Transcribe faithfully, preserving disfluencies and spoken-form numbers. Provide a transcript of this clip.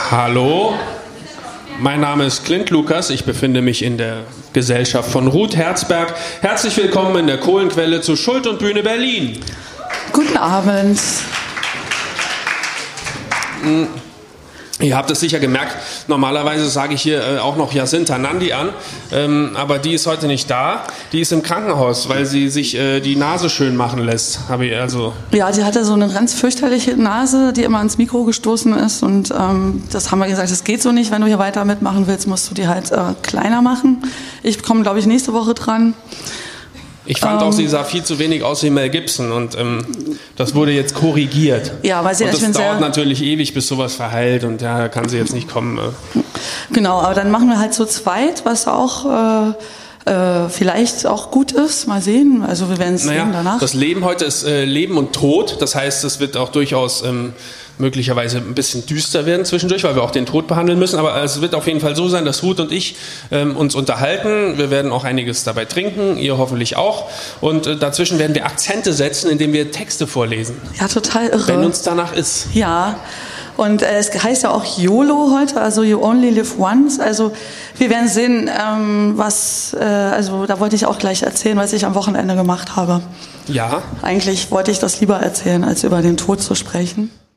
Hallo, mein Name ist Clint Lukas, ich befinde mich in der Gesellschaft von Ruth Herzberg. Herzlich willkommen in der Kohlenquelle zu Schult und Bühne Berlin. Guten Abend. Ihr habt es sicher gemerkt, normalerweise sage ich hier äh, auch noch Jacinta Nandi an, ähm, aber die ist heute nicht da. Die ist im Krankenhaus, weil sie sich äh, die Nase schön machen lässt. Habe ich also. Ja, sie hatte so eine ganz fürchterliche Nase, die immer ins Mikro gestoßen ist und ähm, das haben wir gesagt, das geht so nicht, wenn du hier weiter mitmachen willst, musst du die halt äh, kleiner machen. Ich komme, glaube ich, nächste Woche dran. Ich fand ähm, auch, sie sah viel zu wenig aus wie Mel Gibson und ähm, das wurde jetzt korrigiert. Ja, weil sie und das ich dauert sehr, natürlich ewig, bis sowas verheilt und ja, da kann sie jetzt nicht kommen. Äh. Genau, aber dann machen wir halt zu zweit, was auch äh, äh, vielleicht auch gut ist. Mal sehen, also wir werden es naja, sehen danach. Das Leben heute ist äh, Leben und Tod, das heißt, es wird auch durchaus ähm, möglicherweise ein bisschen düster werden zwischendurch, weil wir auch den Tod behandeln müssen, aber es wird auf jeden Fall so sein, dass Ruth und ich ähm, uns unterhalten, wir werden auch einiges dabei trinken, ihr hoffentlich auch und äh, dazwischen werden wir Akzente setzen, indem wir Texte vorlesen. Ja, total irre. Wenn uns danach ist. Ja, und äh, es heißt ja auch YOLO heute, also You Only Live Once, also wir werden sehen, ähm, was, äh, also da wollte ich auch gleich erzählen, was ich am Wochenende gemacht habe. Ja. Eigentlich wollte ich das lieber erzählen, als über den Tod zu sprechen.